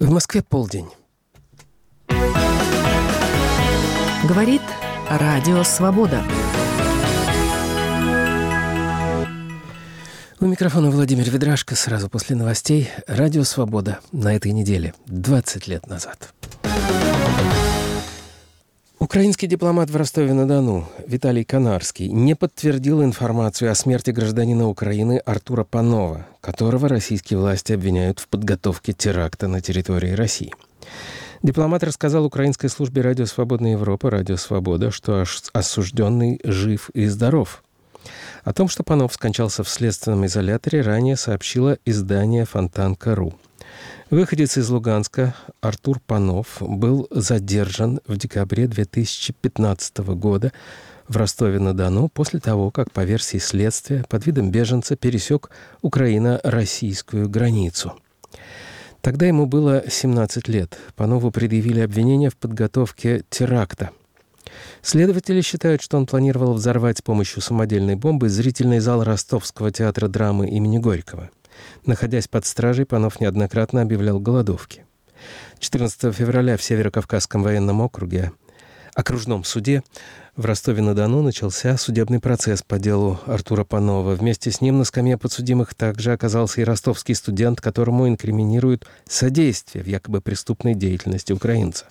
В Москве полдень. Говорит Радио Свобода. У микрофона Владимир Ведрашко. Сразу после новостей. Радио Свобода на этой неделе, 20 лет назад. Украинский дипломат в Ростове-на-Дону Виталий Канарский не подтвердил информацию о смерти гражданина Украины Артура Панова, которого российские власти обвиняют в подготовке теракта на территории России. Дипломат рассказал украинской службе Радио Свободная Европа, Радио Свобода, что осужденный жив и здоров. О том, что Панов скончался в следственном изоляторе, ранее сообщило издание Фонтанка.ру. Выходец из Луганска Артур Панов был задержан в декабре 2015 года в Ростове-на-Дону после того, как, по версии следствия, под видом беженца пересек украино-российскую границу. Тогда ему было 17 лет. Панову предъявили обвинение в подготовке теракта. Следователи считают, что он планировал взорвать с помощью самодельной бомбы зрительный зал Ростовского театра драмы имени Горького. Находясь под стражей, Панов неоднократно объявлял голодовки. 14 февраля в Северокавказском военном окружном суде в Ростове-на-Дону начался судебный процесс по делу Артура Панова. Вместе с ним на скамье подсудимых также оказался и ростовский студент, которому инкриминируют содействие в якобы преступной деятельности украинца.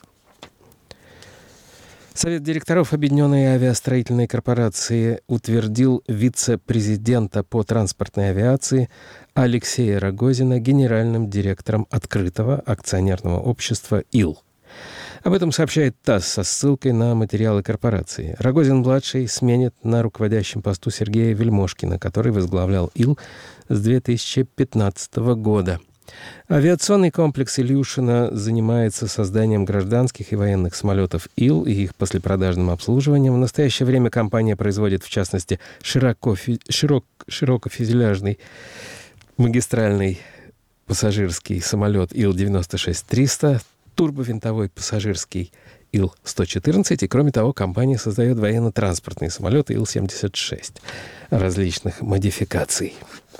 Совет директоров Объединенной авиастроительной корпорации утвердил вице-президента по транспортной авиации Алексея Рогозина генеральным директором открытого акционерного общества «Ил». Об этом сообщает ТАСС со ссылкой на материалы корпорации. Рогозин-младший сменит на руководящем посту Сергея Вельмошкина, который возглавлял «Ил» с 2015 года. Авиационный комплекс Илюшина занимается созданием гражданских и военных самолетов «Ил» и их послепродажным обслуживанием. В настоящее время компания производит, в частности, широкофюзеляжный магистральный пассажирский самолет Ил-96-300, турбовинтовой пассажирский Ил-114, и, кроме того, компания создает военно-транспортные самолеты Ил-76 различных модификаций.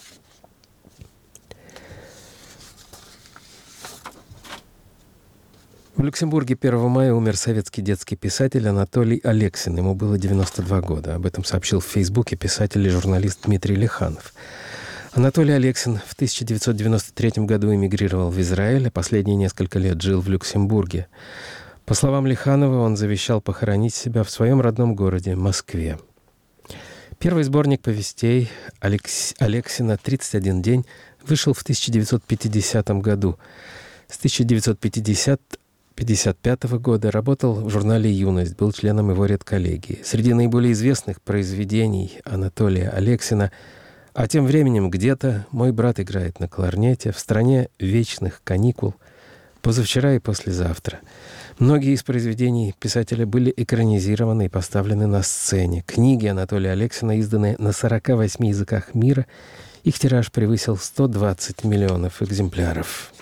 В Люксембурге 1 мая умер советский детский писатель Анатолий Алексин. Ему было 92 года. Об этом сообщил в Фейсбуке писатель и журналист Дмитрий Лиханов. Анатолий Алексин в 1993 году эмигрировал в Израиль, а последние несколько лет жил в Люксембурге. По словам Лиханова, он завещал похоронить себя в своем родном городе Москве. Первый сборник повестей Алексина «31 день» вышел в 1950 году. С 1955 года работал в журнале «Юность», был членом его редколлегии. Среди наиболее известных произведений Анатолия Алексина «А тем временем где-то», «Мой брат играет на кларнете», «В стране вечных каникул», «Позавчера и послезавтра». Многие из произведений писателя были экранизированы и поставлены на сцене. Книги Анатолия Алексина изданы на 48 языках мира. Их тираж превысил 120 миллионов экземпляров.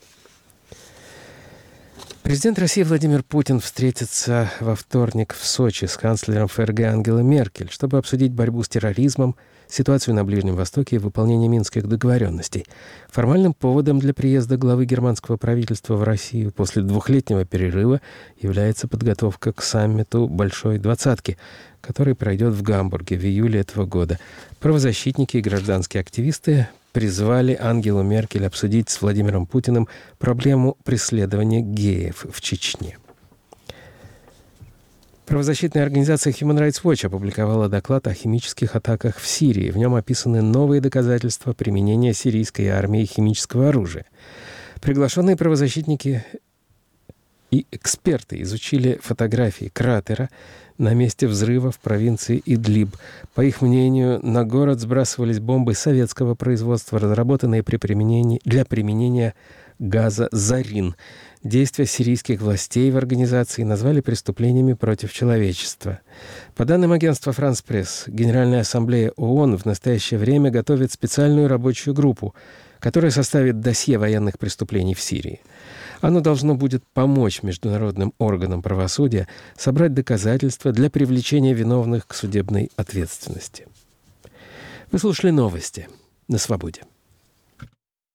Президент России Владимир Путин встретится во вторник в Сочи с канцлером ФРГ Ангелой Меркель, чтобы обсудить борьбу с терроризмом, ситуацию на Ближнем Востоке и выполнение минских договоренностей. Формальным поводом для приезда главы германского правительства в Россию после двухлетнего перерыва является подготовка к саммиту «Большой двадцатки», который пройдет в Гамбурге в июле этого года. Правозащитники и гражданские активисты призвали Ангелу Меркель обсудить с Владимиром Путиным проблему преследования геев в Чечне. Правозащитная организация Human Rights Watch опубликовала доклад о химических атаках в Сирии. В нем описаны новые доказательства применения сирийской армией химического оружия. Приглашенные правозащитники и эксперты изучили фотографии кратера на месте взрыва в провинции Идлиб. По их мнению, на город сбрасывались бомбы советского производства, разработанные для применения газа «Зарин». Действия сирийских властей в организации назвали преступлениями против человечества. По данным агентства «Франс Пресс», Генеральная ассамблея ООН в настоящее время готовит специальную рабочую группу, которая составит досье военных преступлений в Сирии. Оно должно будет помочь международным органам правосудия собрать доказательства для привлечения виновных к судебной ответственности. Вы слушали новости на Свободе.